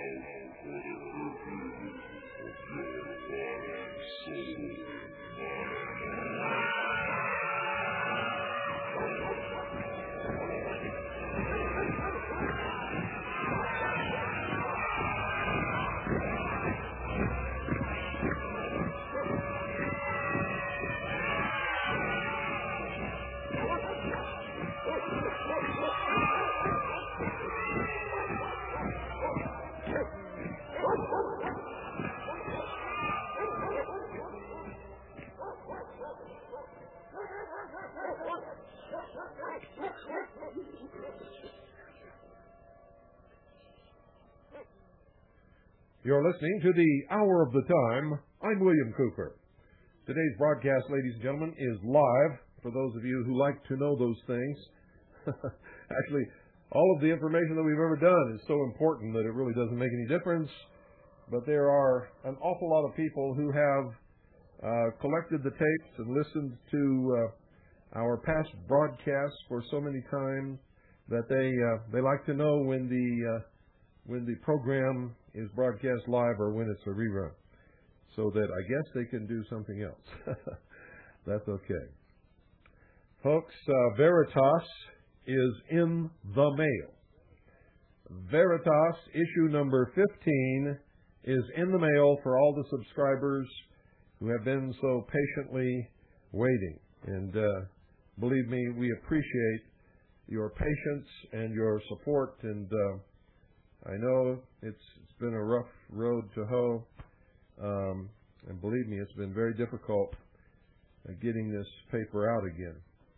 You're listening to the Hour of the Time. I'm William Cooper. Today's broadcast, ladies and gentlemen, is live for those of you who like to know those things. Actually, all of the information that we've ever done is so important that it really doesn't make any difference. But there are an awful lot of people who have collected the tapes and listened to our past broadcasts for so many times that they like to know when the program is broadcast live or when it's a rerun, so that I guess they can do something else. That's okay. Folks, Veritas is in the mail. Veritas issue number 15 is in the mail for all the subscribers who have been so patiently waiting. And believe me, we appreciate your patience and your support. And I know it's been a rough road to hoe. And believe me, it's been very difficult getting this paper out again.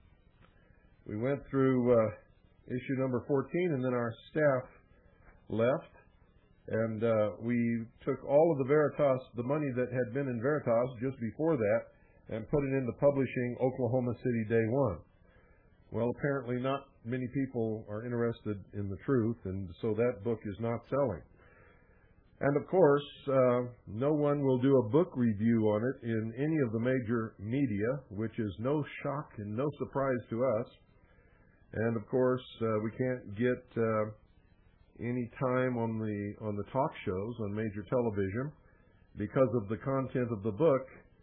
We went through issue number 14, and then our staff left. And we took all of the Veritas, the money that had been in Veritas just before that, and put it into publishing Oklahoma City Day One. Well, apparently not many people are interested in the truth, and so that book is not selling. And of course, no one will do a book review on it in any of the major media, which is no shock and no surprise to us. And of course, we can't get any time on the talk shows on major television because of the content of the book.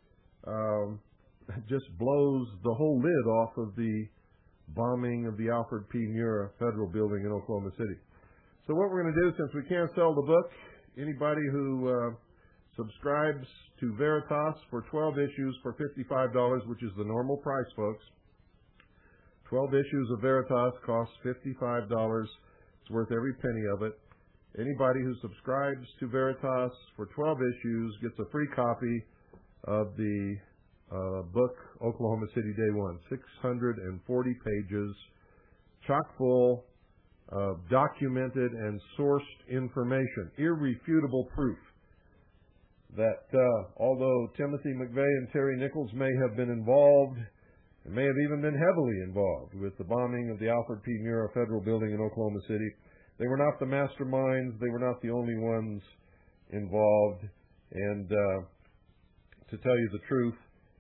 Just blows the whole lid off of the bombing of the Alfred P. Murrah Federal Building in Oklahoma City. So what we're going to do, since we can't sell the book, anybody who subscribes to Veritas for 12 issues for $55, which is the normal price, folks. 12 issues of Veritas costs $55. It's worth every penny of it. Anybody who subscribes to Veritas for 12 issues gets a free copy of the book, Oklahoma City Day One. 640 pages, chock full of documented and sourced information, irrefutable proof that although Timothy McVeigh and Terry Nichols may have been involved, and may have even been heavily involved with the bombing of the Alfred P. Murrah Federal Building in Oklahoma City, they were not the masterminds, they were not the only ones involved. And to tell you the truth,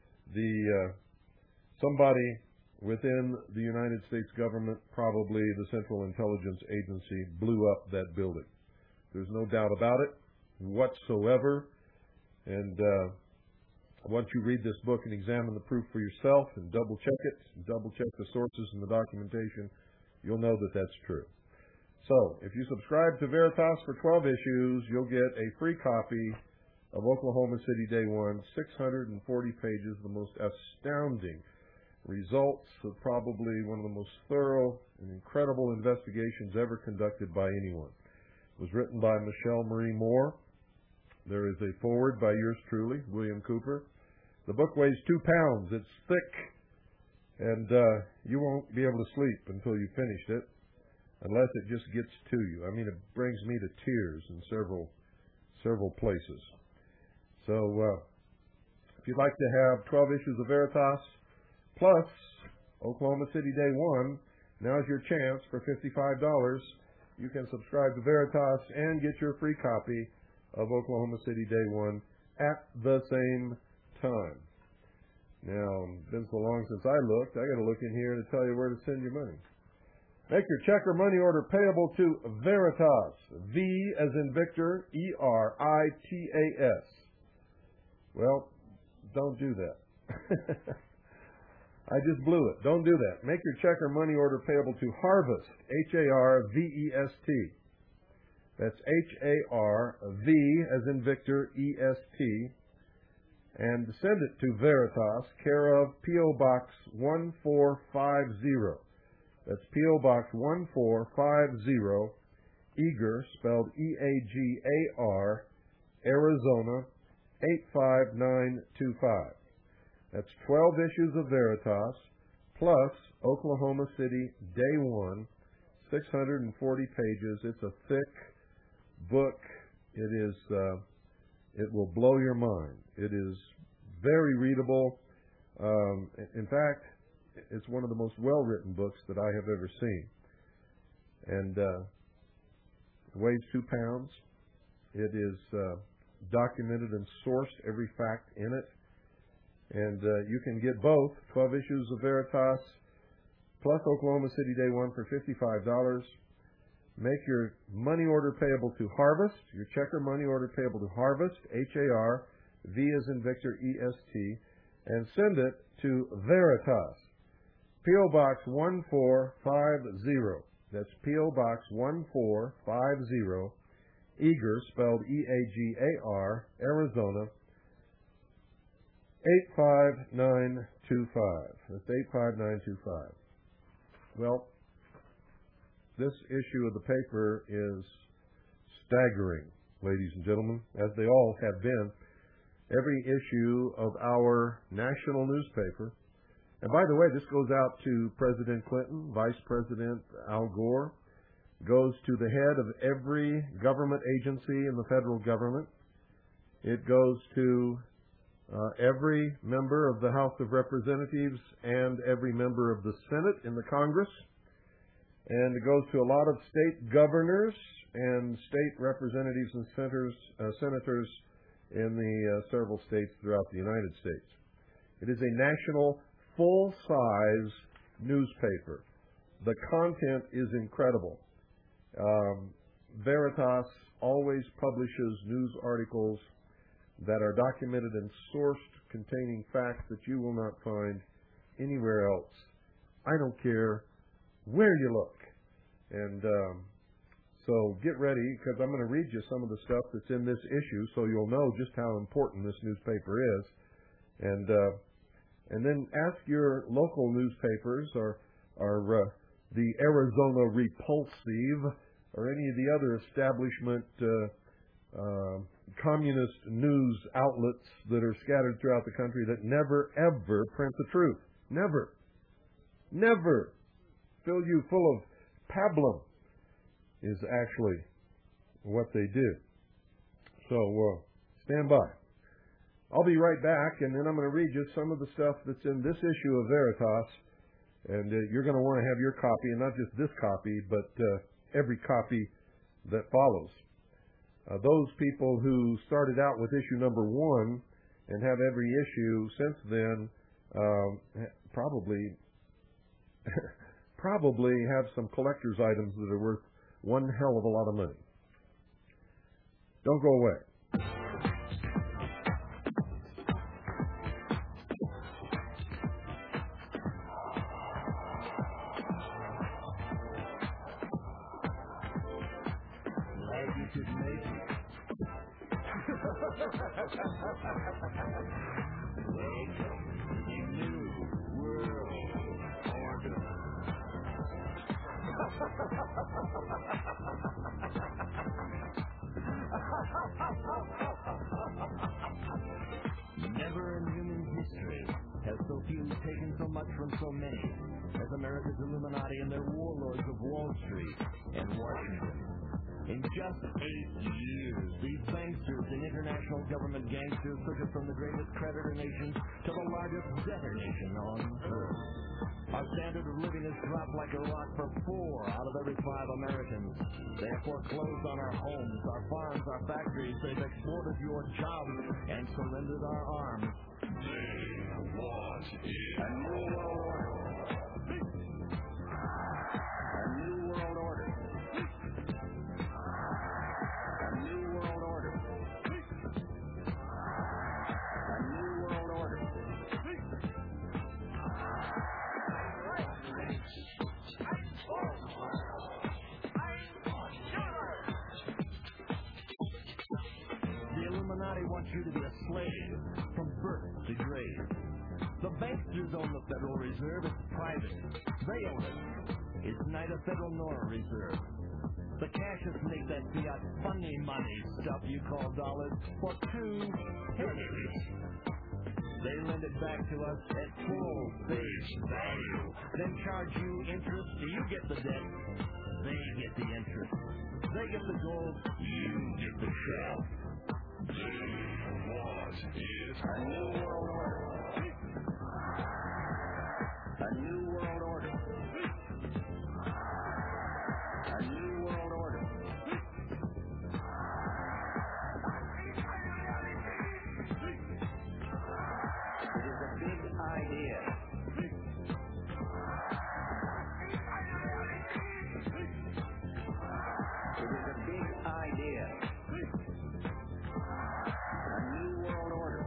somebody within the United States government, probably the Central Intelligence Agency, blew up that building. There's no doubt about it whatsoever. And once you read this book and examine the proof for yourself and double-check it, and double-check the sources and the documentation, you'll know that that's true. So, if you subscribe to Veritas for 12 issues, you'll get a free copy of Oklahoma City Day One, 640 pages, the most astounding results of probably one of the most thorough and incredible investigations ever conducted by anyone. It was written by Michelle Marie Moore. There is a foreword by yours truly, William Cooper. The book weighs 2 pounds. It's thick, and you won't be able to sleep until you finished it, unless it just gets to you. I mean, it brings me to tears in several places. So, if you'd like to have 12 issues of Veritas, plus Oklahoma City Day One, now's your chance for $55. You can subscribe to Veritas and get your free copy of Oklahoma City Day One at the same time. Now, it's been so long since I looked, I got to look in here to tell you where to send your money. Make your check or money order payable to Veritas, V as in Victor, E-R-I-T-A-S. Well, don't do that. I just blew it. Don't do that. Make your check or money order payable to Harvest, H-A-R-V-E-S-T. That's H-A-R-V as in Victor, E-S-T. And send it to Veritas, care of P.O. Box 1450. That's P.O. Box 1450, Eager, spelled E-A-G-A-R, Arizona, 85925. That's 12 issues of Veritas, plus Oklahoma City, Day 1, 640 pages. It's a thick book. It will blow your mind. It is very readable. In fact, it's one of the most well-written books that I have ever seen. And it weighs 2 pounds. It is documented and sourced, every fact in it. And you can get both, 12 issues of Veritas, plus Oklahoma City Day 1 for $55. Make your money order payable to Harvest, your check or money order payable to Harvest, H-A-R-V as in Victor, E-S-T, and send it to Veritas, P.O. Box 1450. That's P.O. Box 1450, Eager, spelled E-A-G-A-R, Arizona, 85925. That's 85925. Well, this issue of the paper is staggering, ladies and gentlemen, as they all have been. Every issue of our national newspaper, and by the way, this goes out to President Clinton, Vice President Al Gore, goes to the head of every government agency in the federal government. It goes to every member of the House of Representatives and every member of the Senate in the Congress. And it goes to a lot of state governors and state representatives and senators in the several states throughout the United States. It is a national, full-size newspaper. The content is incredible. Veritas always publishes news articles that are documented and sourced, containing facts that you will not find anywhere else. I don't care where you look. And so get ready, because I'm going to read you some of the stuff that's in this issue so you'll know just how important this newspaper is. And then ask your local newspapers or the Arizona Repulsive or any of the other establishment communist news outlets that are scattered throughout the country that never, ever print the truth. Never. Never. Fill you full of pablum is actually what they do. So stand by. I'll be right back, and then I'm going to read you some of the stuff that's in this issue of Veritas, and you're going to want to have your copy, and not just this copy, but every copy that follows. Those people who started out with issue number 1 and have every issue since then probably have some collector's items that are worth one hell of a lot of money. Don't go away. Never in human history has so few taken so much from so many as America's Illuminati and their warlords of Wall Street and Washington. In just 8 years, these banksters and international government gangsters took us from the greatest creditor nation to the largest debtor nation on earth. Our standard of living has dropped like a rock for 4 out of every 5 Americans. They have foreclosed on our homes, our farms, our factories. They've exported your jobs and surrendered our arms. They want it. A new world order. A new wants you to be a slave from birth to grave. The banksters own the Federal Reserve. It's private. They own it. It's neither federal nor a reserve. The cashiers make that fiat funny money stuff you call dollars for 2 pennies. They lend it back to us at full face value, then charge you interest. You get the debt. They get the interest. They get the gold. You get the shell. What is a new world order? A new world order. A new world order. It is a big idea. It is a big idea. A new world order.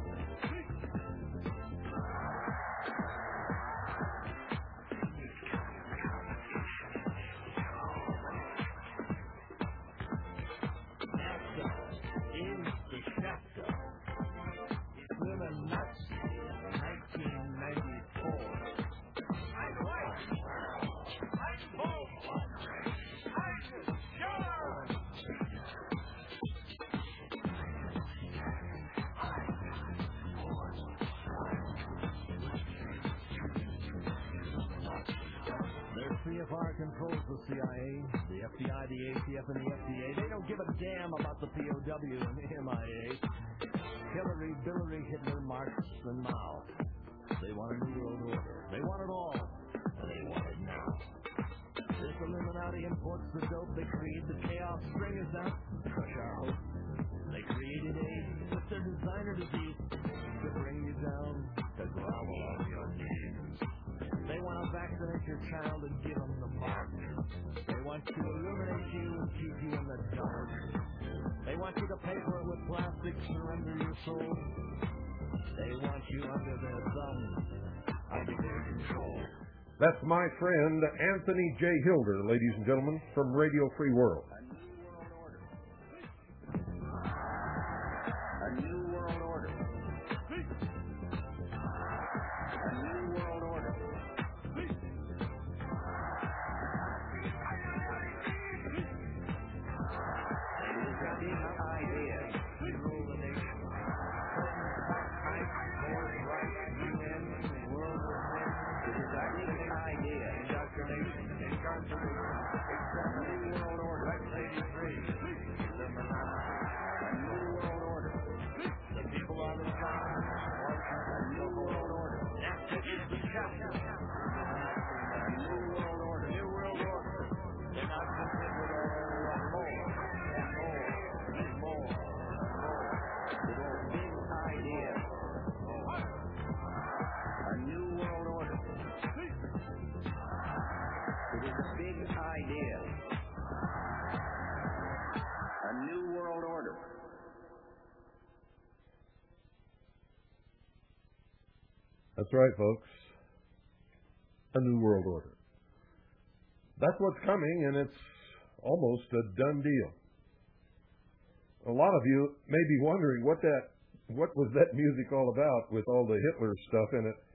CFR controls the CIA, the FBI, the ATF, and the FDA. They don't give a damn about the POW and the MIA. Hillary, Billary, Hitler, Marx, and Mao. They want a new world order. They want it all. And they want it now. This Illuminati imports the dope. They create the chaos. String us out. Crush our hope. They created AIDS with their designer disease to bring you down, to grovel on your knees. They want to vaccinate your child and give them the mark. They want to illuminate you and keep you in the dark. They want you to pay for it with plastic, surrender your soul. They want you under their thumb, under their control. That's my friend Anthony J. Hilder, ladies and gentlemen, from Radio Free World. A new world order. A new world order. That's right, folks. A new world order. That's what's coming, and it's almost a done deal. A lot of you may be wondering what was that music all about with all the Hitler stuff in it.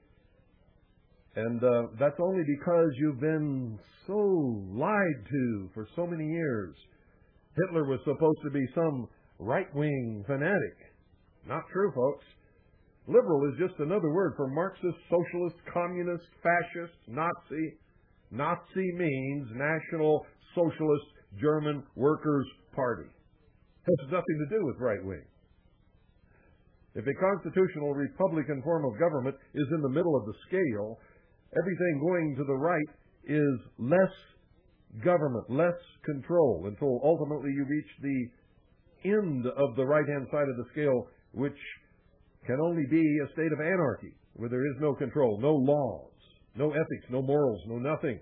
And that's only because you've been so lied to for so many years. Hitler was supposed to be some right-wing fanatic. Not true, folks. Liberal is just another word for Marxist, Socialist, Communist, Fascist, Nazi. Nazi means National Socialist German Workers' Party. It has nothing to do with right-wing. If a constitutional Republican form of government is in the middle of the scale, everything going to the right is less government, less control, until ultimately you reach the end of the right-hand side of the scale, which can only be a state of anarchy, where there is no control, no laws, no ethics, no morals, no nothing.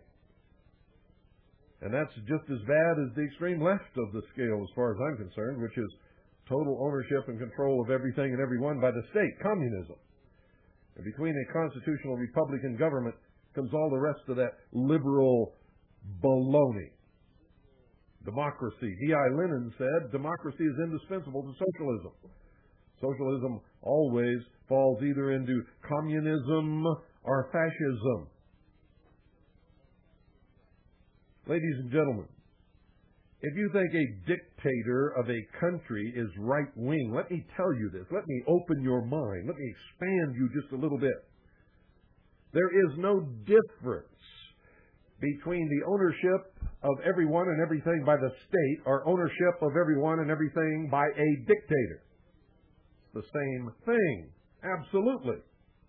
And that's just as bad as the extreme left of the scale, as far as I'm concerned, which is total ownership and control of everything and everyone by the state, communism. And between a constitutional Republican government comes all the rest of that liberal baloney. Democracy. D.I. Lenin said democracy is indispensable to socialism. Socialism always falls either into communism or fascism. Ladies and gentlemen, if you think a dictator of a country is right-wing, let me tell you this. Let me open your mind. Let me expand you just a little bit. There is no difference between the ownership of everyone and everything by the state or ownership of everyone and everything by a dictator. It's the same thing. Absolutely.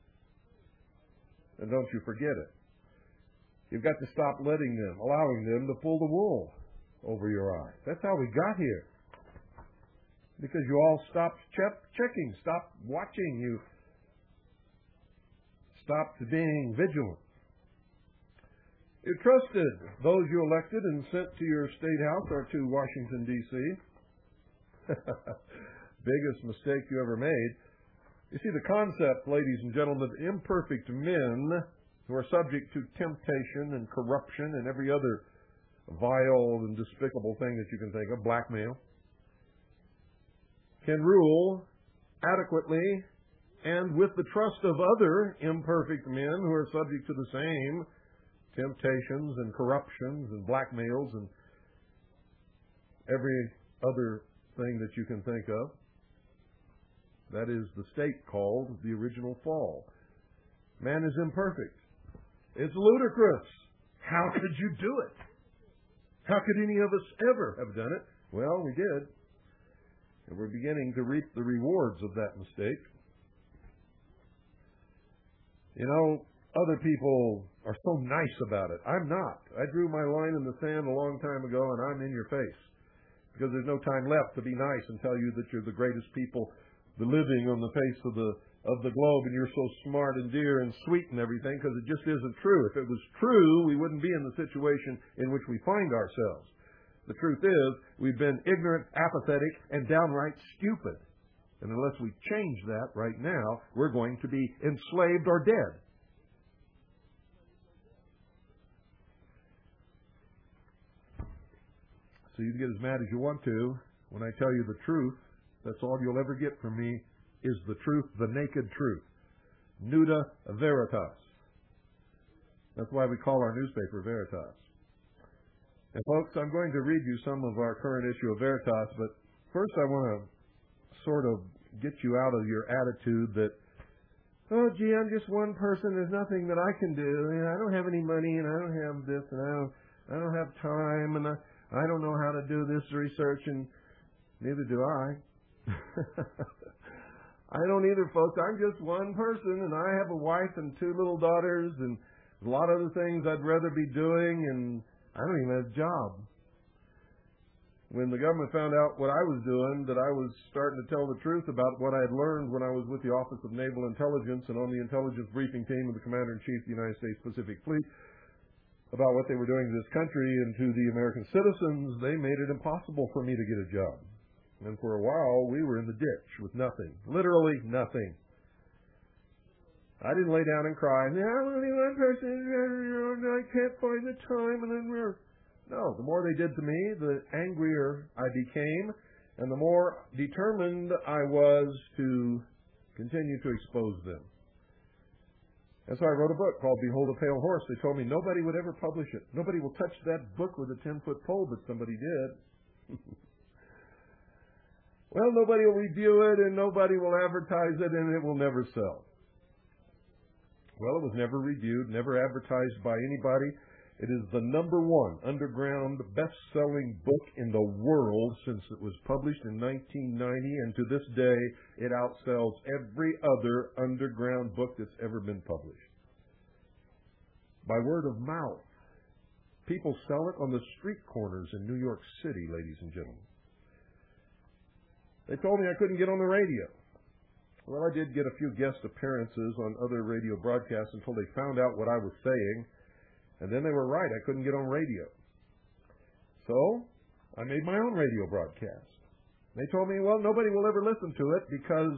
And don't you forget it. You've got to stop allowing them to pull the wool over your eyes. That's how we got here. Because you all stopped checking, stopped watching, you stopped being vigilant. You trusted those you elected and sent to your state house or to Washington, D.C. Biggest mistake you ever made. You see, the concept, ladies and gentlemen, of imperfect men who are subject to temptation and corruption and every other vile and despicable thing that you can think of, blackmail, can rule adequately and with the trust of other imperfect men who are subject to the same temptations and corruptions and blackmails and every other thing that you can think of. That is the state called the original fall. Man is imperfect. It's ludicrous. How could you do it? How could any of us ever have done it? Well, we did. And we're beginning to reap the rewards of that mistake. You know, other people are so nice about it. I'm not. I drew my line in the sand a long time ago, and I'm in your face. Because there's no time left to be nice and tell you that you're the greatest people living on the face of the globe, and you're so smart and dear and sweet and everything, because it just isn't true. If it was true, we wouldn't be in the situation in which we find ourselves. The truth is, we've been ignorant, apathetic, and downright stupid. And unless we change that right now, we're going to be enslaved or dead. So you can get as mad as you want to. When I tell you the truth, that's all you'll ever get from me is the truth, the naked truth. Nuda Veritas. That's why we call our newspaper Veritas. And folks, I'm going to read you some of our current issue of Veritas, but first I want to sort of get you out of your attitude that, oh, gee, I'm just one person, there's nothing that I can do, and I don't have any money, and I don't have this, and I don't have time, and I don't know how to do this research, and neither do I. I don't either, folks. I'm just one person, and I have a wife and 2 little daughters, and a lot of other things I'd rather be doing, and I don't even have a job. When the government found out what I was doing, that I was starting to tell the truth about what I had learned when I was with the Office of Naval Intelligence and on the intelligence briefing team of the Commander-in-Chief of the United States Pacific Fleet about what they were doing to this country and to the American citizens, they made it impossible for me to get a job. And for a while, we were in the ditch with nothing. Literally nothing. I didn't lay down and cry, I'm only one person, I can't find the time, and then No, the more they did to me, the angrier I became, and the more determined I was to continue to expose them. And so I wrote a book called Behold a Pale Horse. They told me nobody would ever publish it. Nobody will touch that book with a 10-foot pole, but somebody did. Well, nobody will review it, and nobody will advertise it, and it will never sell. Well, it was never reviewed, never advertised by anybody. It is the #1 underground best-selling book in the world since it was published in 1990, and to this day, it outsells every other underground book that's ever been published. By word of mouth. People sell it on the street corners in New York City, ladies and gentlemen. They told me I couldn't get on the radio. Well, I did get a few guest appearances on other radio broadcasts until they found out what I was saying. And then they were right. I couldn't get on radio. So I made my own radio broadcast. They told me, well, nobody will ever listen to it because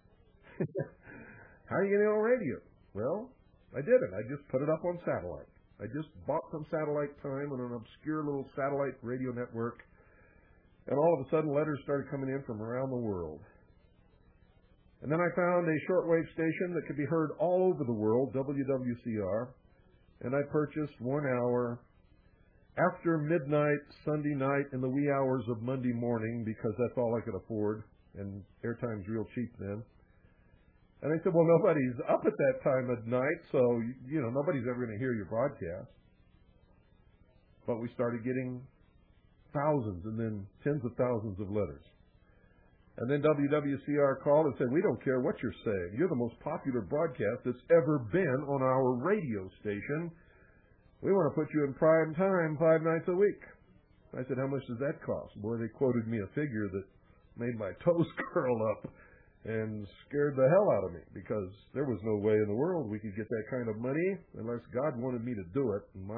how are you going to get on radio? Well, I didn't. I just put it up on satellite. I just bought some satellite time on an obscure little satellite radio network. And all of a sudden, letters started coming in from around the world. And then I found a shortwave station that could be heard all over the world, WWCR, and I purchased 1 hour after midnight Sunday night in the wee hours of Monday morning because that's all I could afford, and airtime's real cheap then. And I said, well, nobody's up at that time of night, so, nobody's ever going to hear your broadcast. But we started getting thousands and then tens of thousands of letters. And then WWCR called and said, we don't care what you're saying. You're the most popular broadcast that's ever been on our radio station. We want to put you in prime time 5 nights a week. I said, how much does that cost? Boy, they quoted me a figure that made my toes curl up and scared the hell out of me because there was no way in the world we could get that kind of money unless God wanted me to do it. And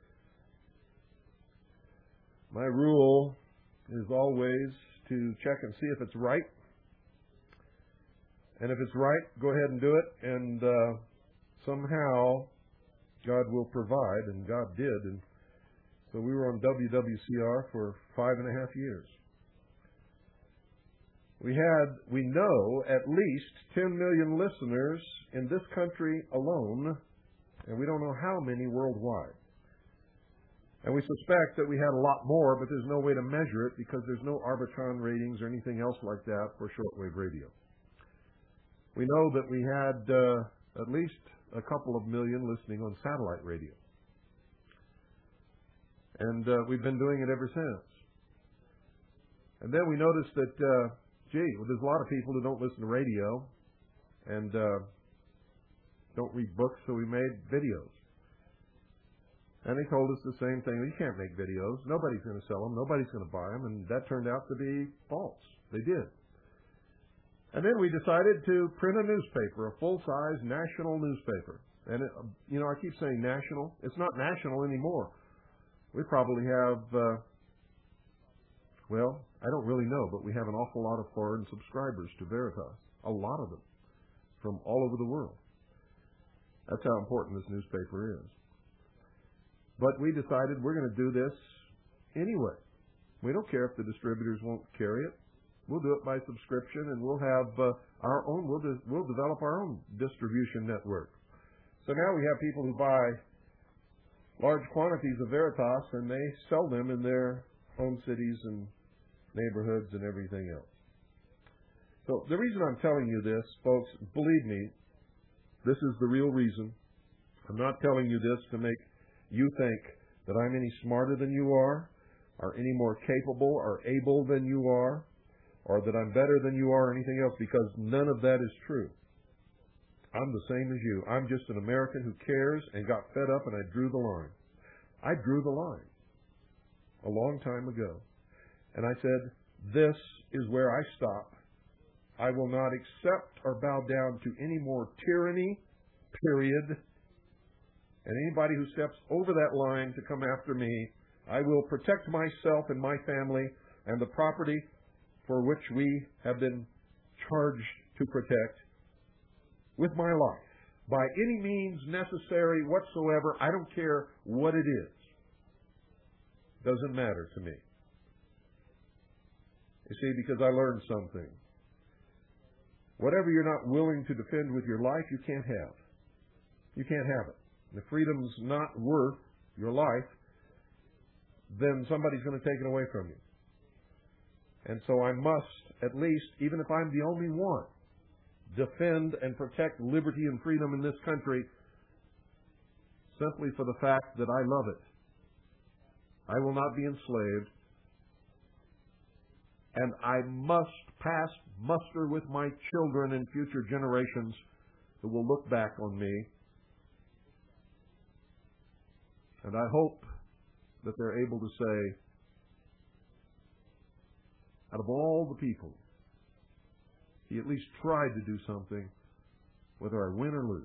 my rule is always to check and see if it's right. And if it's right, go ahead and do it. And somehow God will provide, and God did. And so we were on WWCR for 5.5 years. We know at least 10 million listeners in this country alone, and we don't know how many worldwide. And we suspect that we had a lot more, but there's no way to measure it because there's no Arbitron ratings or anything else like that for shortwave radio. We know that we had at least a couple of million listening on satellite radio. And we've been doing it ever since. And then we noticed that, there's a lot of people who don't listen to radio and don't read books, so we made videos. And they told us the same thing. You can't make videos. Nobody's going to sell them. Nobody's going to buy them. And that turned out to be false. They did. And then we decided to print a newspaper, a full-size national newspaper. And, I keep saying national. It's not national anymore. We probably have, I don't really know, but we have an awful lot of foreign subscribers to Veritas. A lot of them from all over the world. That's how important this newspaper is. But we decided we're going to do this anyway. We don't care if the distributors won't carry it. We'll do it by subscription, and we'll have our own. We'll develop our own distribution network. So now we have people who buy large quantities of Veritas, and they sell them in their own cities and neighborhoods and everything else. So the reason I'm telling you this, folks, believe me, this is the real reason. I'm not telling you this to make you think that I'm any smarter than you are, or any more capable or able than you are, or that I'm better than you are, or anything else, because none of that is true. I'm the same as you. I'm just an American who cares and got fed up, and I drew the line. I drew the line a long time ago. And I said, this is where I stop. I will not accept or bow down to any more tyranny, period. And anybody who steps over that line to come after me, I will protect myself and my family and the property for which we have been charged to protect with my life. By any means necessary whatsoever, I don't care what it is. Doesn't matter to me. You see, because I learned something. Whatever you're not willing to defend with your life, you can't have. You can't have it. If freedom's not worth your life, then somebody's going to take it away from you. And so I must, at least, even if I'm the only one, defend and protect liberty and freedom in this country simply for the fact that I love it. I will not be enslaved. And I must pass muster with my children and future generations who will look back on me. And I hope that they're able to say, out of all the people, he at least tried to do something, whether I win or lose.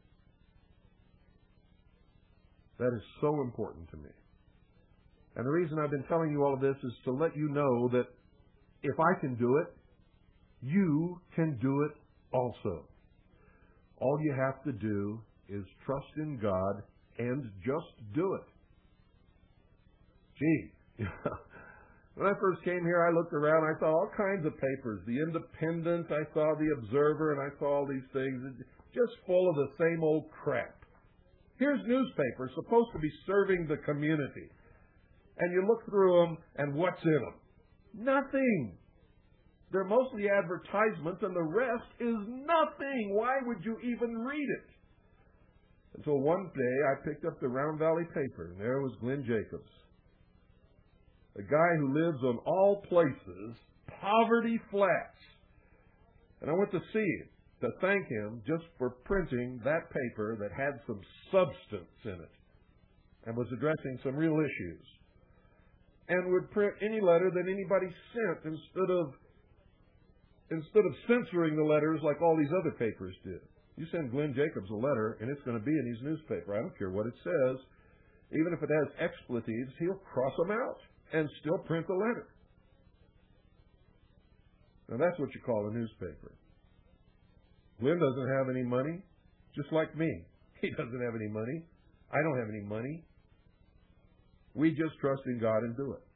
That is so important to me. And the reason I've been telling you all of this is to let you know that if I can do it, you can do it also. All you have to do is trust in God and just do it. Gee, When I first came here, I looked around. I saw all kinds of papers. The Independent, I saw the Observer, and I saw all these things. Just full of the same old crap. Here's newspapers supposed to be serving the community. And you look through them, and what's in them? Nothing. They're mostly advertisements, and the rest is nothing. Why would you even read it? Until one day, I picked up the Round Valley paper, and there was Glenn Jacobs. A guy who lives on all places, Poverty Flats. And I went to see him, to thank him just for printing that paper that had some substance in it and was addressing some real issues. And would print any letter that anybody sent instead of censoring the letters like all these other papers did. You send Glenn Jacobs a letter, and it's going to be in his newspaper. I don't care what it says. Even if it has expletives, he'll cross them out and still print the letter. Now that's what you call a newspaper. Glenn doesn't have any money, just like me. He doesn't have any money. I don't have any money. We just trust in God and do it.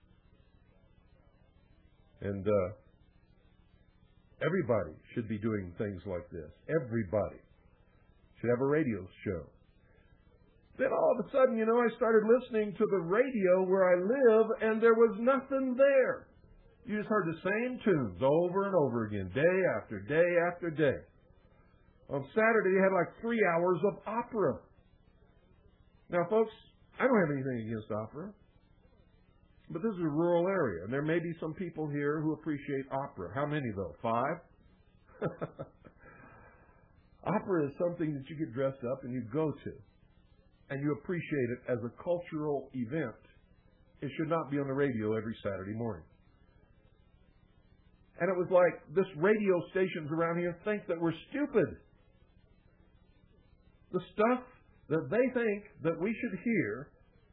And everybody should be doing things like this. Everybody should have a radio show. Then all of a sudden, I started listening to the radio where I live, and there was nothing there. You just heard the same tunes over and over again, day after day after day. On Saturday, you had like 3 hours of opera. Now, folks, I don't have anything against opera, but this is a rural area, and there may be some people here who appreciate opera. How many, though? 5? Opera is something that you get dressed up and you go to. And you appreciate it as a cultural event. It should not be on the radio every Saturday morning. And it was like this radio stations around here think that we're stupid. The stuff that they think that we should hear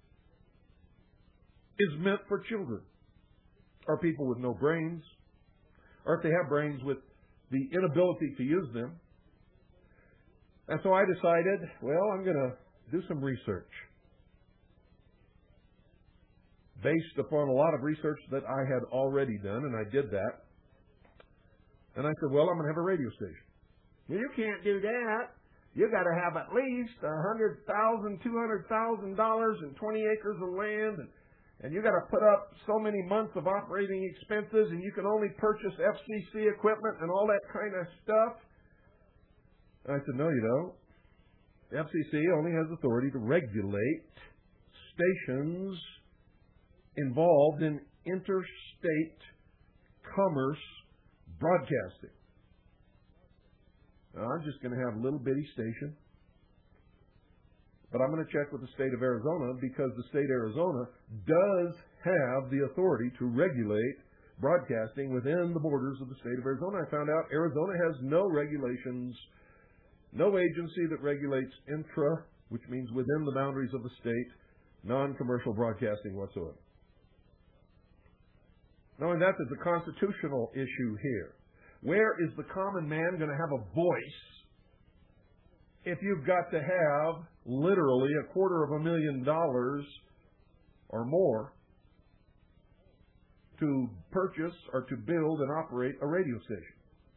is meant for children, or people with no brains, or if they have brains with the inability to use them. And so I decided, I'm going to do some research based upon a lot of research that I had already done, and I did that. And I said, I'm going to have a radio station. Well, you can't do that. You got to have at least $100,000, $200,000 and 20 acres of land, and you got to put up so many months of operating expenses, and you can only purchase FCC equipment and all that kind of stuff. And I said, no, you don't. The FCC only has authority to regulate stations involved in interstate commerce broadcasting. Now, I'm just going to have a little bitty station, but I'm going to check with the state of Arizona because the state of Arizona does have the authority to regulate broadcasting within the borders of the state of Arizona. I found out Arizona has no regulations. No agency that regulates intra, which means within the boundaries of the state, non-commercial broadcasting whatsoever. Knowing that, there's a constitutional issue here. Where is the common man going to have a voice if you've got to have literally $250,000 or more to purchase or to build and operate a radio station?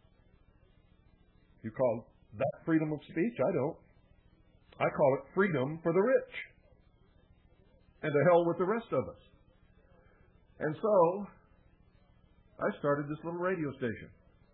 You call that freedom of speech? I don't. I call it freedom for the rich. And to hell with the rest of us. And so, I started this little radio station.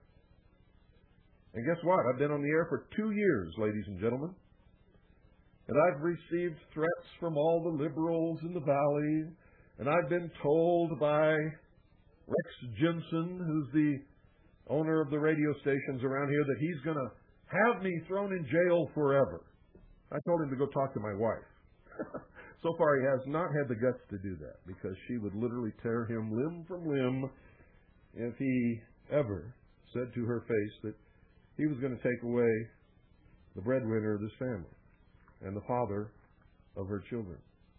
And guess what? I've been on the air for 2 years, ladies and gentlemen. And I've received threats from all the liberals in the valley. And I've been told by Rex Jensen, who's the owner of the radio stations around here, that he's going to have me thrown in jail forever. I told him to go talk to my wife. So far, he has not had the guts to do that because she would literally tear him limb from limb if he ever said to her face that he was going to take away the breadwinner of this family and the father of her children.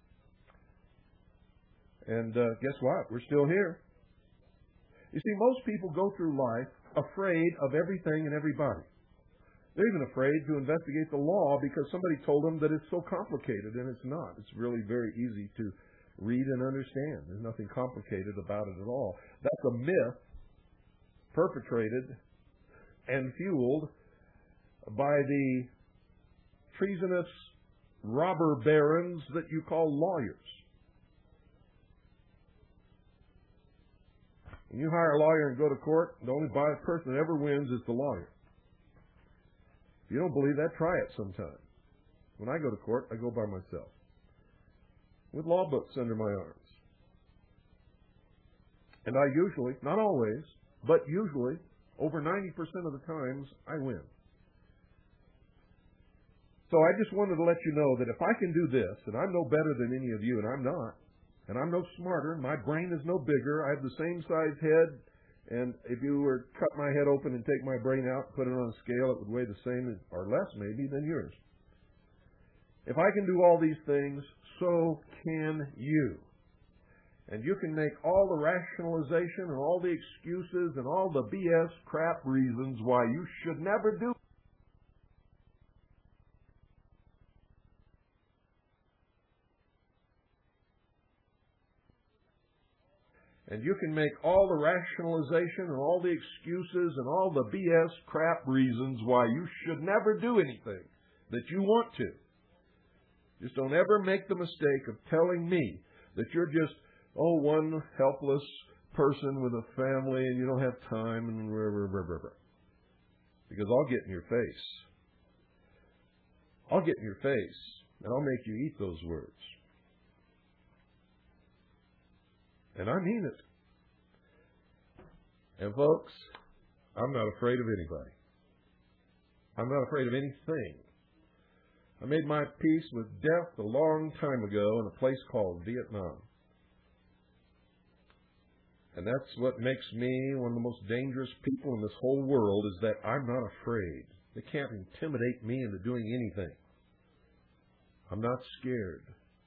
And guess what? We're still here. You see, most people go through life afraid of everything and everybody. They're even afraid to investigate the law because somebody told them that it's so complicated, and it's not. It's really very easy to read and understand. There's nothing complicated about it at all. That's a myth perpetrated and fueled by the treasonous robber barons that you call lawyers. When you hire a lawyer and go to court, the only person that ever wins is the lawyer. If you don't believe that, try it sometime. When I go to court, I go by myself, with law books under my arms. And I usually, not always, but usually, over 90% of the times, I win. So I just wanted to let you know that if I can do this, and I'm no better than any of you, and I'm not, and I'm no smarter, and my brain is no bigger, I have the same size head, and if you were to cut my head open and take my brain out and put it on a scale, it would weigh the same or less maybe than yours. If I can do all these things, so can you. And you can make all the rationalization and all the excuses and all the BS crap reasons why you should never do. And you can make all the rationalization and all the excuses and all the BS crap reasons why you should never do anything that you want to. Just don't ever make the mistake of telling me that you're just, one helpless person with a family and you don't have time and because I'll get in your face. I'll get in your face and I'll make you eat those words. And I mean it. And folks, I'm not afraid of anybody. I'm not afraid of anything. I made my peace with death a long time ago in a place called Vietnam. And that's what makes me one of the most dangerous people in this whole world, is that I'm not afraid. They can't intimidate me into doing anything. I'm not scared.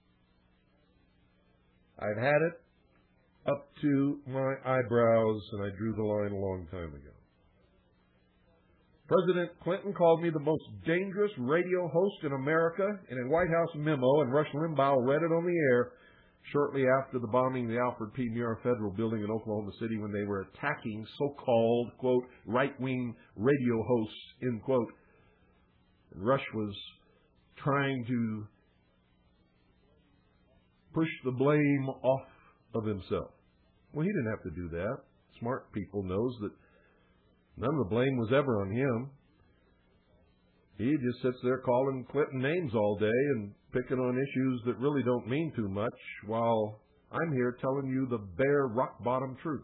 I've had it up to my eyebrows, and I drew the line a long time ago. President Clinton called me the most dangerous radio host in America in a White House memo, and Rush Limbaugh read it on the air shortly after the bombing of the Alfred P. Murrah Federal Building in Oklahoma City, when they were attacking so-called, quote, right-wing radio hosts, end quote. And Rush was trying to push the blame off of himself. Well, he didn't have to do that. Smart people knows that none of the blame was ever on him. He just sits there calling Clinton names all day and picking on issues that really don't mean too much, while I'm here telling you the bare rock-bottom truth.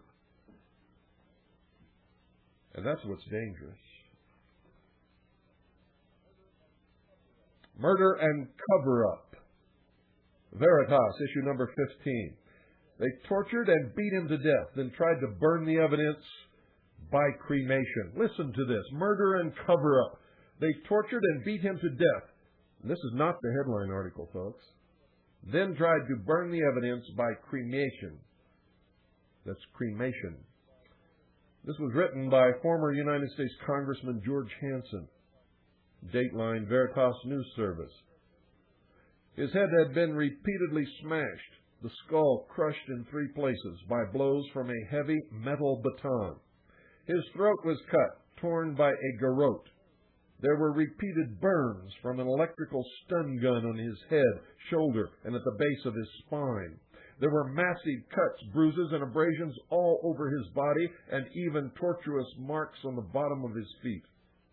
And that's what's dangerous. Murder and cover-up. Veritas, issue number 15. They tortured and beat him to death, then tried to burn the evidence by cremation. Listen to this. Murder and cover-up. They tortured and beat him to death. And this is not the headline article, folks. Then tried to burn the evidence by cremation. That's cremation. This was written by former United States Congressman George Hansen. Dateline Veritas News Service. His head had been repeatedly smashed, the skull crushed in 3 places by blows from a heavy metal baton. His throat was cut, torn by a garrote. There were repeated burns from an electrical stun gun on his head, shoulder, and at the base of his spine. There were massive cuts, bruises, and abrasions all over his body, and even tortuous marks on the bottom of his feet.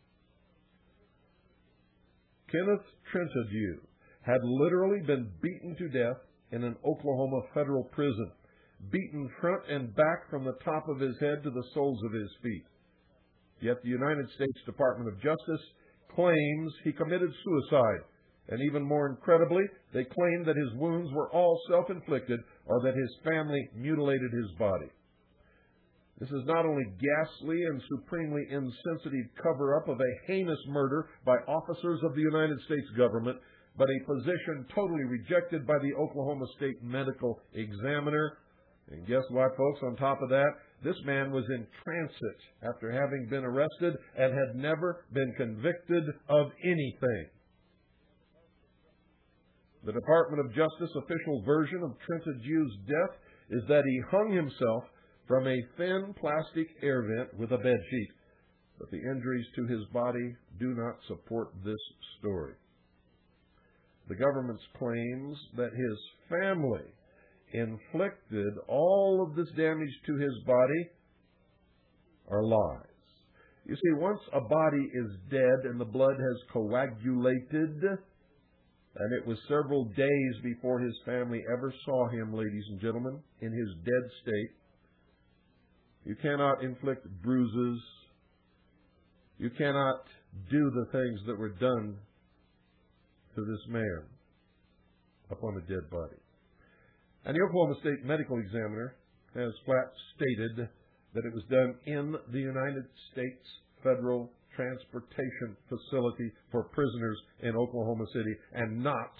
Kenneth Trentadue had literally been beaten to death in an Oklahoma federal prison, beaten front and back from the top of his head to the soles of his feet. Yet the United States Department of Justice claims he committed suicide, and even more incredibly, they claim that his wounds were all self-inflicted or that his family mutilated his body. This is not only ghastly and supremely insensitive cover-up of a heinous murder by officers of the United States government, but a position totally rejected by the Oklahoma State Medical Examiner. And guess what, folks? On top of that, this man was in transit after having been arrested and had never been convicted of anything. The Department of Justice official version of Trentadew's death is that he hung himself from a thin plastic air vent with a bed sheet. But the injuries to his body do not support this story. The government's claims that his family inflicted all of this damage to his body are lies. You see, once a body is dead and the blood has coagulated, and it was several days before his family ever saw him, ladies and gentlemen, in his dead state, you cannot inflict bruises. You cannot do the things that were done to this man upon a dead body. And the Oklahoma State Medical Examiner has flat stated that it was done in the United States Federal Transportation Facility for prisoners in Oklahoma City and not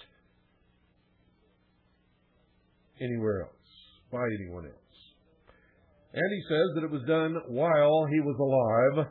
anywhere else, by anyone else. And he says that it was done while he was alive.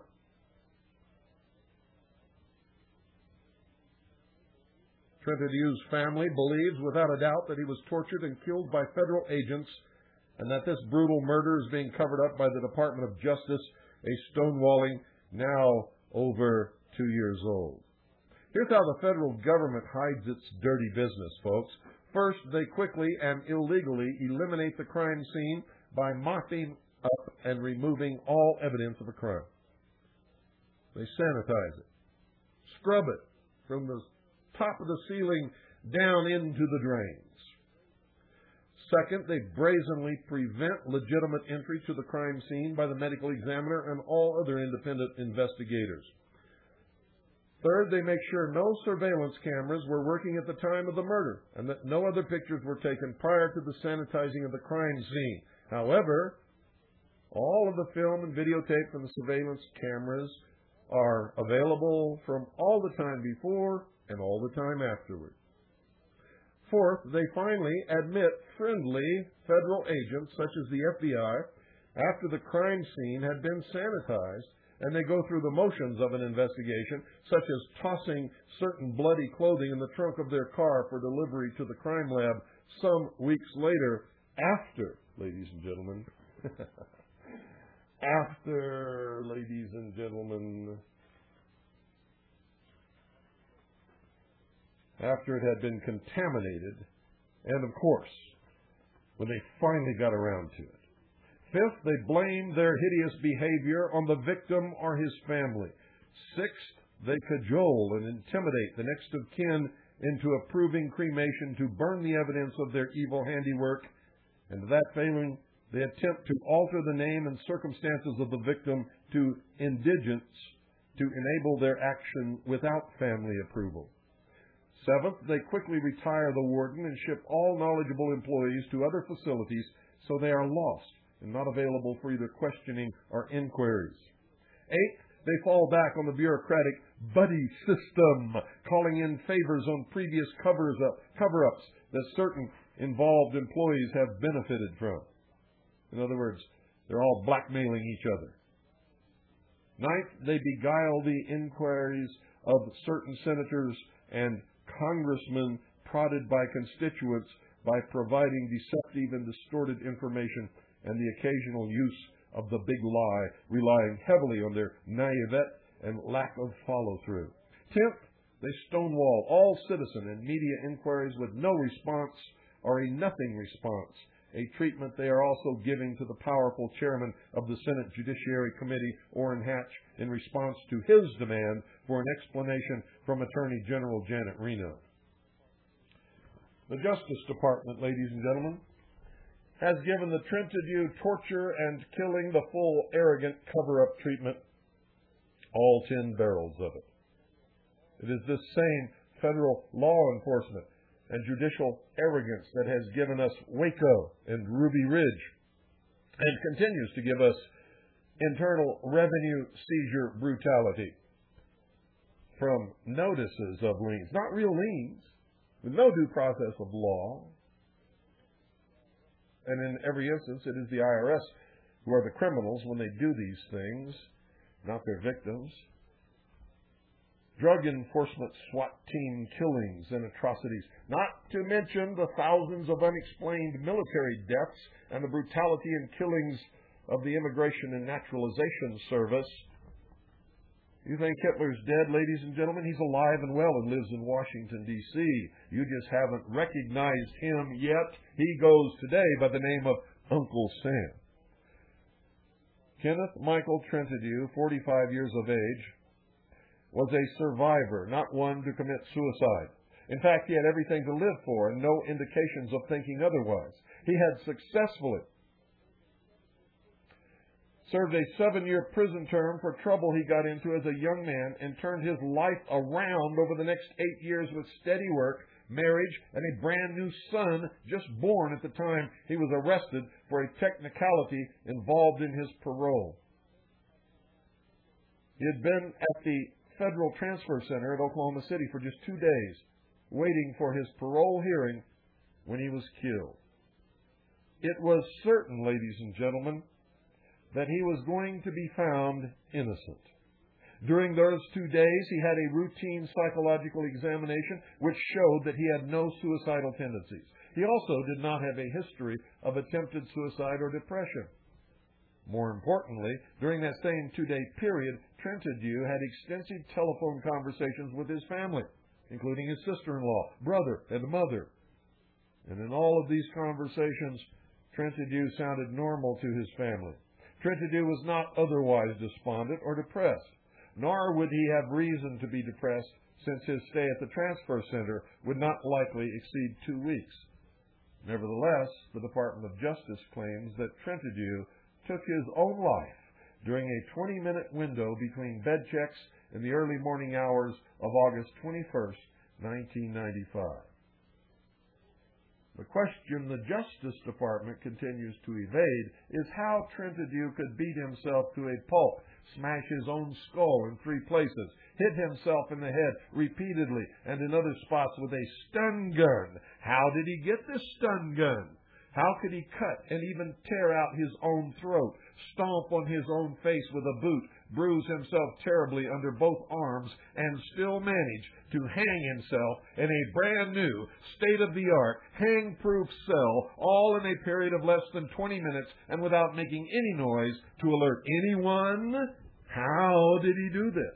Trentadew's family believes without a doubt that he was tortured and killed by federal agents and that this brutal murder is being covered up by the Department of Justice, a stonewalling now over 2 years old. Here's how the federal government hides its dirty business, folks. First, they quickly and illegally eliminate the crime scene by mopping up and removing all evidence of a crime. They sanitize it, scrub it from the top of the ceiling down into the drains. Second, they brazenly prevent legitimate entry to the crime scene by the medical examiner and all other independent investigators. Third, they make sure no surveillance cameras were working at the time of the murder and that no other pictures were taken prior to the sanitizing of the crime scene. However, all of the film and videotape from the surveillance cameras are available from all the time before and all the time afterward. Fourth, they finally admit friendly federal agents, such as the FBI, after the crime scene had been sanitized, and they go through the motions of an investigation, such as tossing certain bloody clothing in the trunk of their car for delivery to the crime lab some weeks later, after, ladies and gentlemen, after it had been contaminated, and of course, when they finally got around to it. Fifth, they blame their hideous behavior on the victim or his family. Sixth, they cajole and intimidate the next of kin into approving cremation to burn the evidence of their evil handiwork, and that failing, they attempt to alter the name and circumstances of the victim to indigents to enable their action without family approval. Seventh, they quickly retire the warden and ship all knowledgeable employees to other facilities so they are lost and not available for either questioning or inquiries. Eighth, they fall back on the bureaucratic buddy system, calling in favors on previous cover-ups that certain involved employees have benefited from. In other words, they're all blackmailing each other. Ninth, they beguile the inquiries of certain senators and congressmen prodded by constituents by providing deceptive and distorted information and the occasional use of the big lie, relying heavily on their naivete and lack of follow-through. 10th, they stonewall all citizen and media inquiries with no response or a nothing response, a treatment they are also giving to the powerful chairman of the Senate Judiciary Committee, Orrin Hatch, in response to his demand for an explanation from Attorney General Janet Reno. The Justice Department, ladies and gentlemen, has given the Trentadew torture and killing the full arrogant cover-up treatment, all 10 barrels of it. It is this same federal law enforcement and judicial arrogance that has given us Waco and Ruby Ridge and continues to give us internal revenue seizure brutality from notices of liens, not real liens, with no due process of law. And in every instance, it is the IRS who are the criminals when they do these things, not their victims. drug enforcement SWAT team killings and atrocities, not to mention the thousands of unexplained military deaths and the brutality and killings of the Immigration and Naturalization Service. You think Hitler's dead, ladies and gentlemen? He's alive and well and lives in Washington, D.C. You just haven't recognized him yet. He goes today by the name of Uncle Sam. Kenneth Michael Trentadue, 45 years of age, was a survivor, not one to commit suicide. In fact, he had everything to live for and no indications of thinking otherwise. He had successfully served a 7-year prison term for trouble he got into as a young man and turned his life around over the next 8 years with steady work, marriage, and a brand new son just born at the time he was arrested for a technicality involved in his parole. He had been at the Federal Transfer Center at Oklahoma City for just 2 days, waiting for his parole hearing when he was killed. It was certain, ladies and gentlemen, that he was going to be found innocent. During those 2 days, he had a routine psychological examination which showed that he had no suicidal tendencies. He also did not have a history of attempted suicide or depression. More importantly, during that same 2-day period, Trentadue had extensive telephone conversations with his family, including his sister-in-law, brother, and mother. And in all of these conversations, Trentadue sounded normal to his family. Trentadue was not otherwise despondent or depressed, nor would he have reason to be depressed since his stay at the transfer center would not likely exceed 2 weeks. Nevertheless, the Department of Justice claims that Trentadue took his own life during a 20-minute window between bed checks in the early morning hours of August 21st, 1995. The question the Justice Department continues to evade is how Trentadue could beat himself to a pulp, smash his own skull in 3 places, hit himself in the head repeatedly and in other spots with a stun gun. How did he get this stun gun? How could he cut and even tear out his own throat, stomp on his own face with a boot, bruise himself terribly under both arms, and still manage to hang himself in a brand new, state-of-the-art, hang-proof cell, all in a period of less than 20 minutes and without making any noise to alert anyone? How did he do this?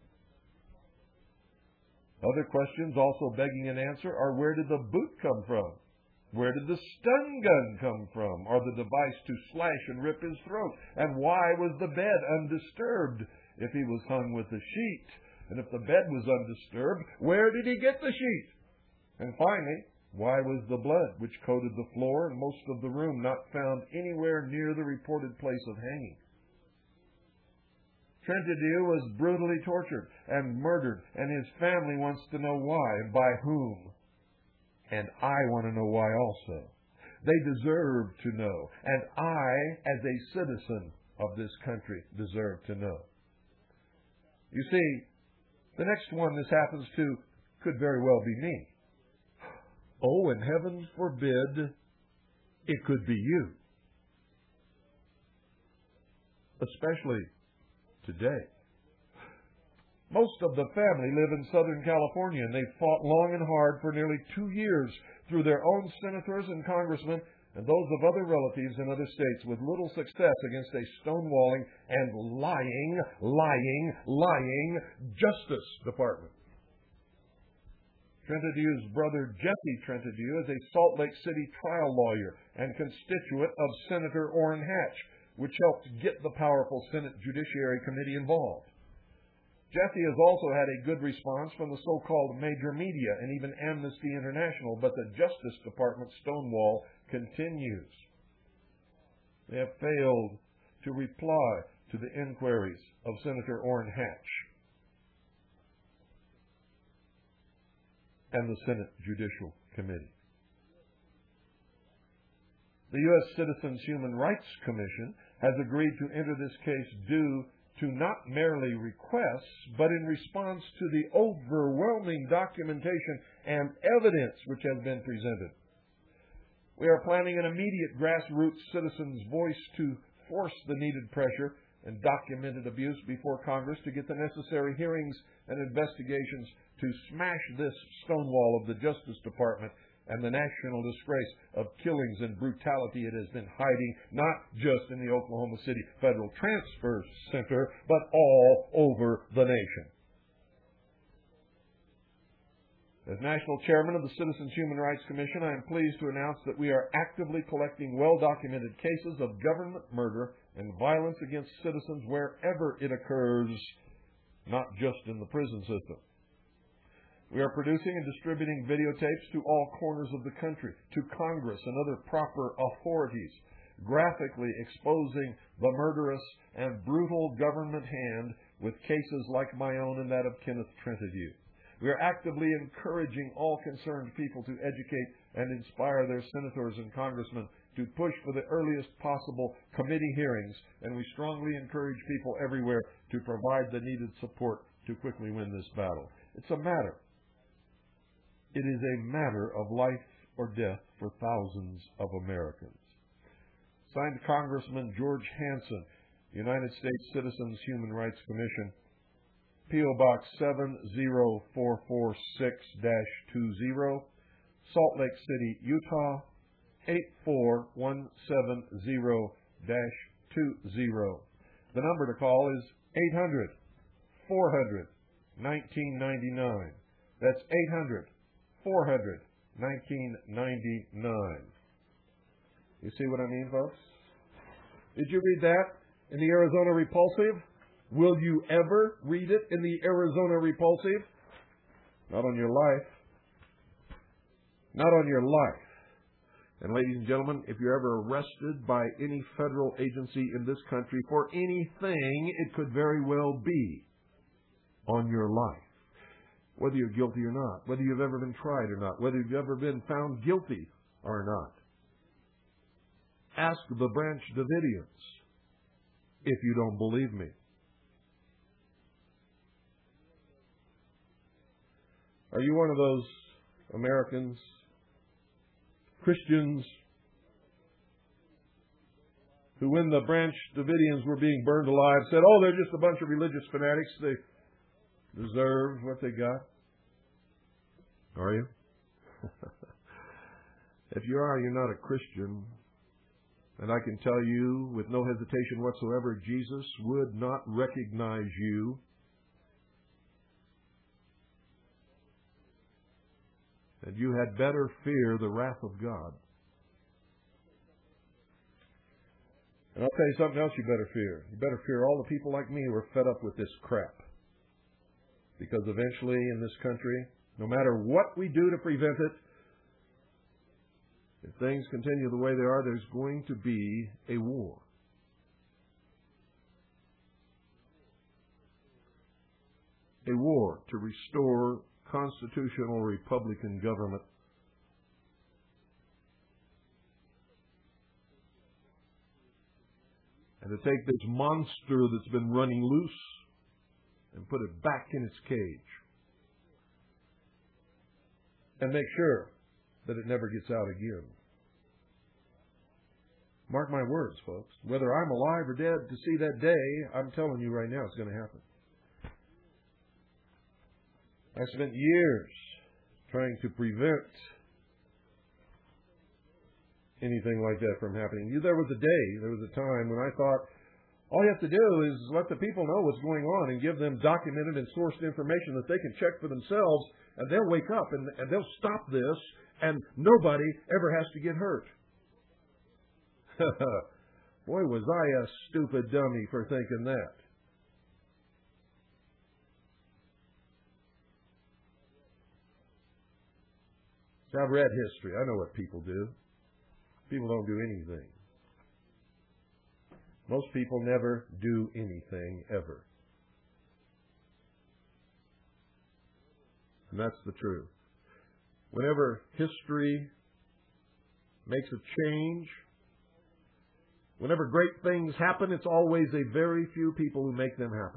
Other questions also begging an answer are, where did the boot come from? Where did the stun gun come from, or the device to slash and rip his throat? And why was the bed undisturbed if he was hung with a sheet? And if the bed was undisturbed, where did he get the sheet? And finally, why was the blood which coated the floor and most of the room not found anywhere near the reported place of hanging? Trentadue was brutally tortured and murdered, and his family wants to know why and by whom. And I want to know why also. They deserve to know. And I, as a citizen of this country, deserve to know. You see, the next one this happens to could very well be me. Oh, and heaven forbid, it could be you. Especially today. Most of the family live in Southern California, and they've fought long and hard for nearly 2 years through their own senators and congressmen and those of other relatives in other states with little success against a stonewalling and lying Justice Department. Trentadue's brother Jesse Trentadue is a Salt Lake City trial lawyer and constituent of Senator Orrin Hatch, which helped get the powerful Senate Judiciary Committee involved. Jesse has also had a good response from the so-called major media and even Amnesty International, but the Justice Department stonewall continues. They have failed to reply to the inquiries of Senator Orrin Hatch and the Senate Judicial Committee. The U.S. Citizens Human Rights Commission has agreed to enter this case due to not merely requests, but in response to the overwhelming documentation and evidence which has been presented. We are planning an immediate grassroots citizens' voice to force the needed pressure and documented abuse before Congress to get the necessary hearings and investigations to smash this stonewall of the Justice Department and the national disgrace of killings and brutality it has been hiding, not just in the Oklahoma City Federal Transfer Center, but all over the nation. As National Chairman of the Citizens Human Rights Commission, I am pleased to announce that we are actively collecting well-documented cases of government murder and violence against citizens wherever it occurs, not just in the prison system. We are producing and distributing videotapes to all corners of the country, to Congress and other proper authorities, graphically exposing the murderous and brutal government hand with cases like my own and that of Kenneth Trentadue. We are actively encouraging all concerned people to educate and inspire their senators and congressmen to push for the earliest possible committee hearings, and we strongly encourage people everywhere to provide the needed support to quickly win this battle. It is a matter of life or death for thousands of Americans. Signed, Congressman George Hansen, United States Citizens Human Rights Commission, P.O. Box 70446-20, Salt Lake City, Utah, 84170-20. The number to call is 800-400-1999. That's 800-400-1999. You see what I mean, folks? Did you read that in the Arizona Repulsive? Will you ever read it in the Arizona Repulsive? Not on your life. Not on your life. And ladies and gentlemen, if you're ever arrested by any federal agency in this country for anything, it could very well be on your life. Whether you're guilty or not, whether you've ever been tried or not, whether you've ever been found guilty or not. Ask the Branch Davidians if you don't believe me. Are you one of those Americans, Christians, who when the Branch Davidians were being burned alive said, oh, they're just a bunch of religious fanatics, they deserve what they got? Are you? If you are, you're not a Christian. And I can tell you with no hesitation whatsoever, Jesus would not recognize you. And you had better fear the wrath of God. And I'll tell you something else you better fear. You better fear all the people like me who are fed up with this crap. Because eventually in this country, no matter what we do to prevent it, if things continue the way they are, there's going to be a war. A war to restore constitutional Republican government. And to take this monster that's been running loose and put it back in its cage. And make sure that it never gets out again. Mark my words, folks. Whether I'm alive or dead to see that day, I'm telling you right now it's going to happen. I spent years trying to prevent anything like that from happening. There was a time when I thought, all you have to do is let the people know what's going on and give them documented and sourced information that they can check for themselves, and they'll wake up and they'll stop this, and nobody ever has to get hurt. Boy, was I a stupid dummy for thinking that. I've read history. I know what people do. People don't do anything. Most people never do anything, ever. And that's the truth. Whenever history makes a change, whenever great things happen, it's always a very few people who make them happen.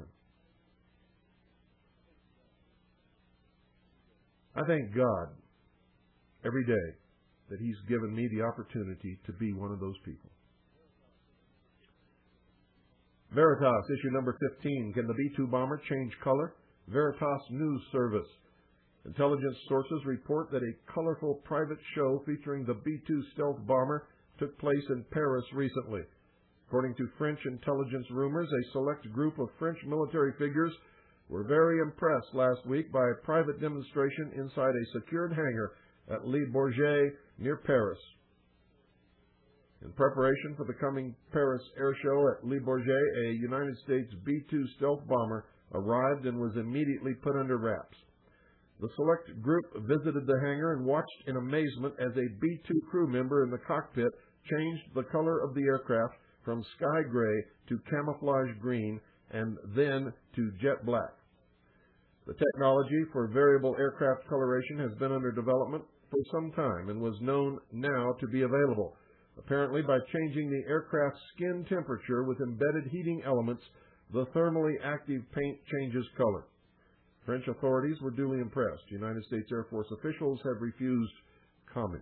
I thank God every day that He's given me the opportunity to be one of those people. Veritas, issue number 15. Can the B-2 bomber change color? Veritas News Service. Intelligence sources report that a colorful private show featuring the B-2 stealth bomber took place in Paris recently. According to French intelligence rumors, a select group of French military figures were very impressed last week by a private demonstration inside a secured hangar at Le Bourget near Paris. In preparation for the coming Paris air show at Le Bourget, a United States B-2 stealth bomber arrived and was immediately put under wraps. The select group visited the hangar and watched in amazement as a B-2 crew member in the cockpit changed the color of the aircraft from sky gray to camouflage green and then to jet black. The technology for variable aircraft coloration has been under development for some time and was known now to be available. Apparently, by changing the aircraft's skin temperature with embedded heating elements, the thermally active paint changes color. French authorities were duly impressed. United States Air Force officials have refused comment.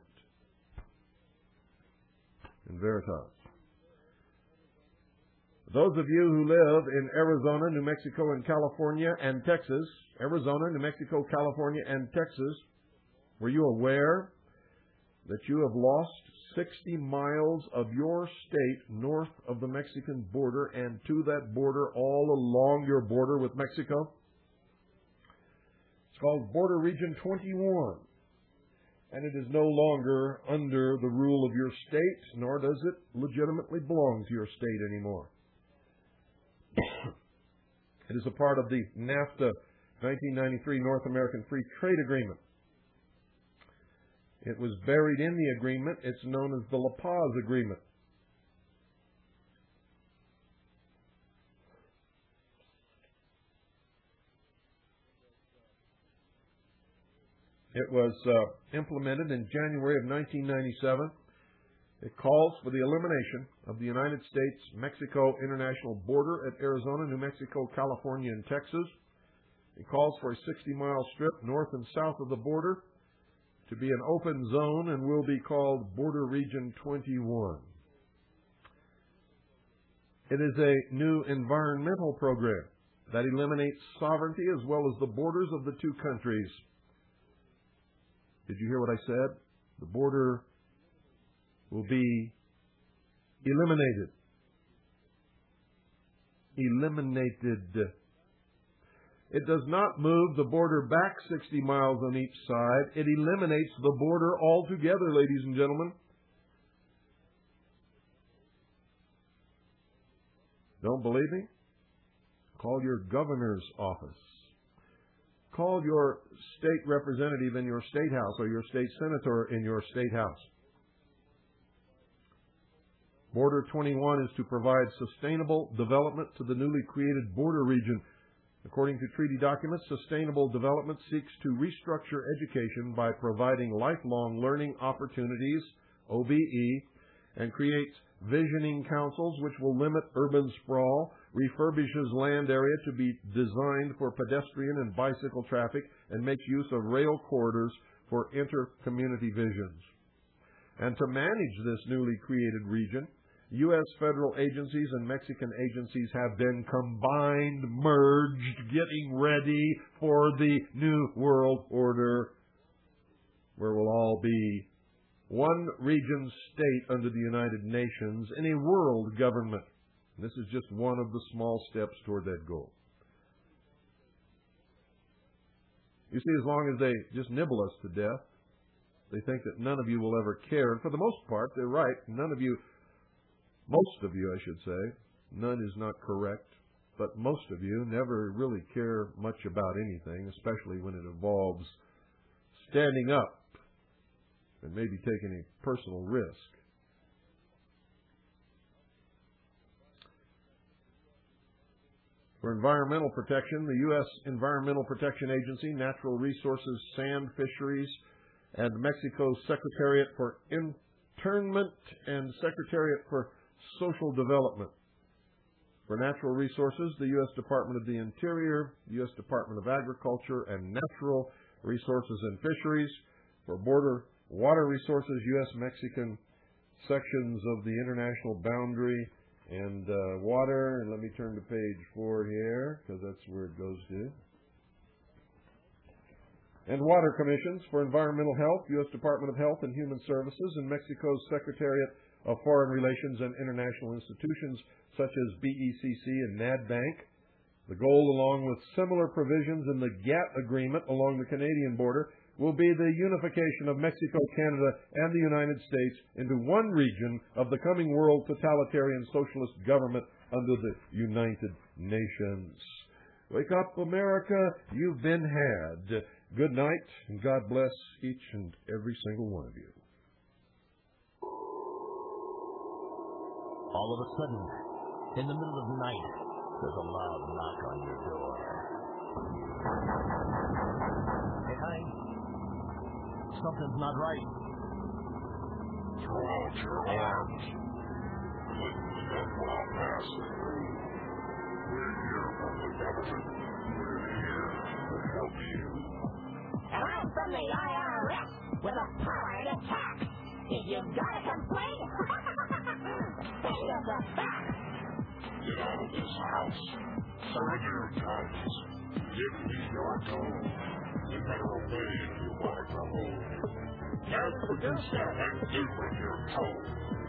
In Veritas. Those of you who live in Arizona, New Mexico, and California, and Texas, Arizona, New Mexico, California, and Texas, were you aware that you have lost 60 miles of your state north of the Mexican border and to that border all along your border with Mexico? It's called Border Region 21, and it is no longer under the rule of your state, nor does it legitimately belong to your state anymore. It is a part of the NAFTA 1993 North American Free Trade Agreement. It was buried in the agreement. It's known as the La Paz Agreement. It was implemented in January of 1997. It calls for the elimination of the United States-Mexico international border at Arizona, New Mexico, California, and Texas. It calls for a 60-mile strip north and south of the border to be an open zone and will be called Border Region 21. It is a new environmental program that eliminates sovereignty as well as the borders of the two countries. Did you hear what I said? The border will be eliminated. Eliminated. It does not move the border back 60 miles on each side. It eliminates the border altogether, ladies and gentlemen. Don't believe me? Call your governor's office. Call your state representative in your state house or your state senator in your state house. Border 21 is to provide sustainable development to the newly created border region. According to treaty documents, sustainable development seeks to restructure education by providing lifelong learning opportunities, OBE, and creates visioning councils which will limit urban sprawl, refurbishes land area to be designed for pedestrian and bicycle traffic, and makes use of rail corridors for inter-community visions. And to manage this newly created region, U.S. federal agencies and Mexican agencies have been combined, merged, getting ready for the New World Order, where we'll all be one region state under the United Nations in a world government. This is just one of the small steps toward that goal. You see, as long as they just nibble us to death, they think that none of you will ever care. And for the most part, they're right. None of you, most of you, I should say, none is not correct, but most of you never really care much about anything, especially when it involves standing up and maybe taking a personal risk. For environmental protection, the U.S. Environmental Protection Agency, Natural Resources, Sand Fisheries, and Mexico's Secretariat for Internment and Secretariat for Social Development. For natural resources, the U.S. Department of the Interior, U.S. Department of Agriculture and Natural Resources and Fisheries. For border water resources, U.S. Mexican sections of the international boundary And water, and let me turn to page 4 here, because that's where it goes to. And water commissions for environmental health, U.S. Department of Health and Human Services, and Mexico's Secretariat of Foreign Relations and International Institutions, such as BECC and NADBank. The goal, along with similar provisions in the GATT agreement along the Canadian border, will be the unification of Mexico, Canada, and the United States into one region of the coming world totalitarian socialist government under the United Nations. Wake up, America. You've been had. Good night, and God bless each and every single one of you. All of a sudden, in the middle of the night, there's a loud knock on your door. Hey, honey, something's not right. Throw out your arms. Clinton and Rob pass through. We're here from the government. We're here to help you. And I'm from the IRS with a power to tax. If you've got a complaint, pay us a back. Get out of this house. Surrender your guns. Give me your gold. You better obey if you want it to hold. Never produce that and do what you're told.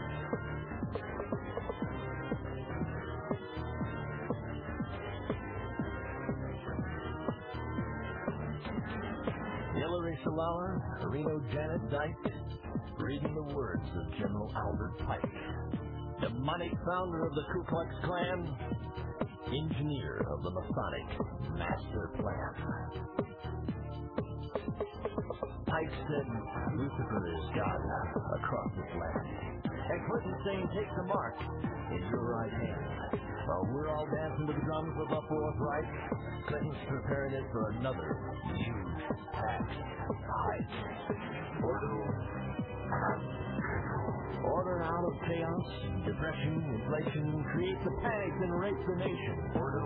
Hillary Shalala, Reno Janet Dyke, reading the words of General Albert Pike, demonic founder of the Ku Klux Klan, engineer of the Masonic Master Plan. Pike said Lucifer is God across this land, and Clinton's saying take the mark in your right hand. While we're all dancing to the drums of the Fourth Reich, Clinton's preparing it for another huge tax hike. Order out of chaos, depression, inflation, create the panic and rape the nation.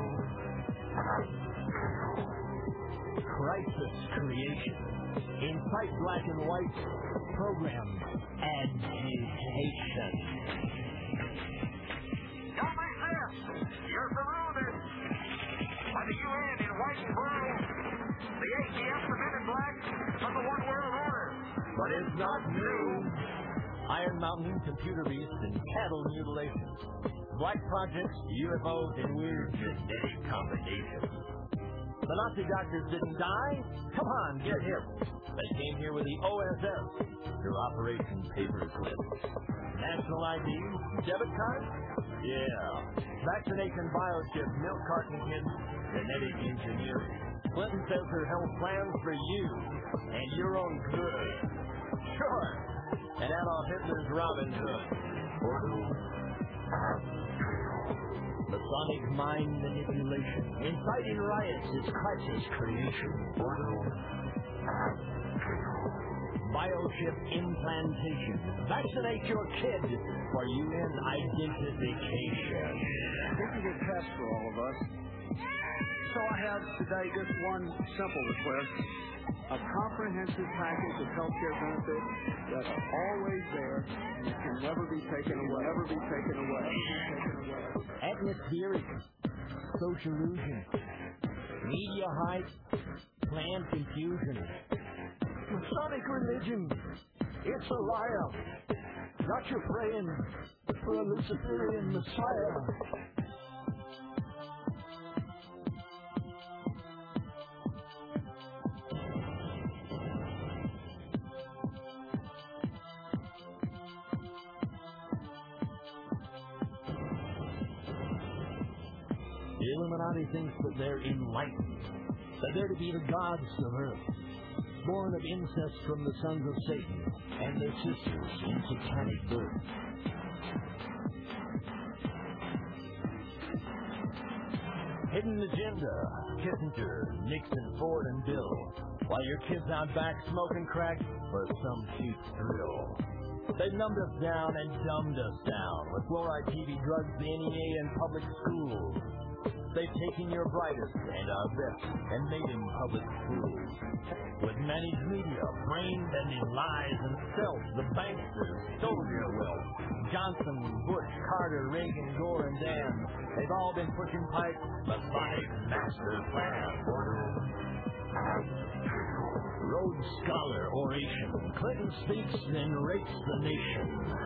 Crisis creation. Incite black and white. Program agitation. Don't resist. You're surrounded by the UN in white and blue, the ATF, the men in black, of the one world order. But it's not new. Iron Mountain, computer beasts, and cattle mutilations. Black projects, UFOs, and weird genetic combinations. The Nazi doctors didn't die? Come on, get hip. They came here with the OSS through Operation Paperclip. National IDs, debit cards? Yeah. Vaccination biochip, milk carton kids, genetic engineering. Clinton says her health plans for you and your own good. Sure. And Adolf Hitler's Robin Hood. Masonic mind manipulation. Inciting riots is crisis creation. Biochip implantation. Vaccinate your kid for UN identification. This is a test for all of us. So I have today just one simple request. A comprehensive package of health care benefits that are always there and can never be taken away. Atmospheric, sociallusion, media hype, planned confusion. Masonic religion, it's a liar. Not your praying for a Luciferian Messiah. The Illuminati thinks that they're enlightened, that they're to be the gods of earth, born of incest from the sons of Satan and their sisters in satanic birth. Hidden agenda, Kissinger, Nixon, Ford, and Bill, while your kids out back smoking crack for some cheap thrill. They numbed us down and dumbed us down with fluoride, TV, drugs, the NEA, and public schools. They've taken your brightest and our best and made them public fools. With managed media, brain-bending lies and stealth, the banksters stole your wealth. Johnson, Bush, Carter, Reagan, Gore, and Dan, they've all been pushing Pike's Masonic master plan. Rhodes Scholar oration. Clinton speaks and rapes the nation.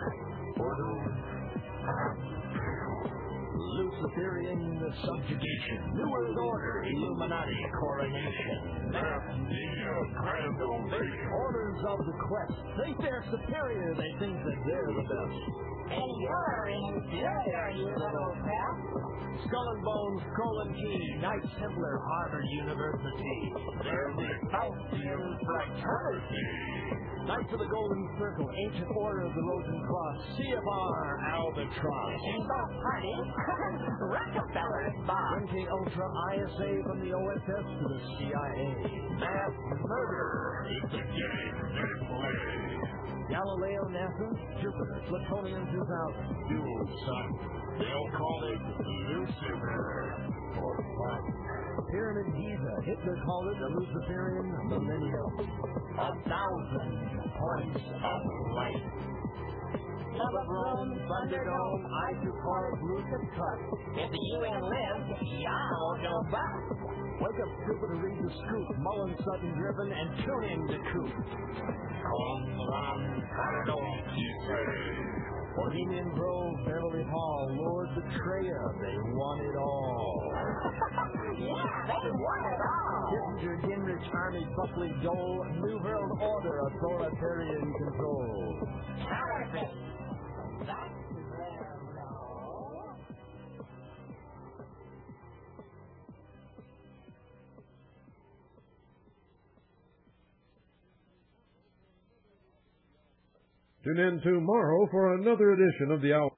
Luciferian subjugation. New World Order, Illuminati coronation. Mass media, grand ovation. Orders of the quest. They they're superior, they think that they're the best. And you're inferior, you little pest. Skull and Bones, Colin Key, Knights Templar, Harvard University. They're the Faustian fraternity. Knights of the Golden Circle, Ancient Order of the Rosen Cross, CFR, Albatross. In both parties, Rockefeller's boss. MK Ultra, ISA from the OSS to the CIA. Mass murder. It's a game they play. Galileo, NASA, Jupiter, Plutonium 2000. Dual sun. They'll call it Lucifer for fun. Pyramid Giza, Hitler called it the Luciferian Millennium. 1,000 points of light. Love of Rome, Thunderdome, Isochorus, Lucid Cut. If the UN lives, y'all go back. Wake up, stupid, to read the scoop. Mullen, Sutton, Driven, and tune in to Coop. Bohemian Grove, Beverly Hall, Lord Betrayer, they want it all. Yeah, they want it all. Kissinger, Gingrich, Army, Buckley, Dole, New World Order, authoritarian control. Counterfeit. That's their role. Tune in tomorrow for another edition of the Hour.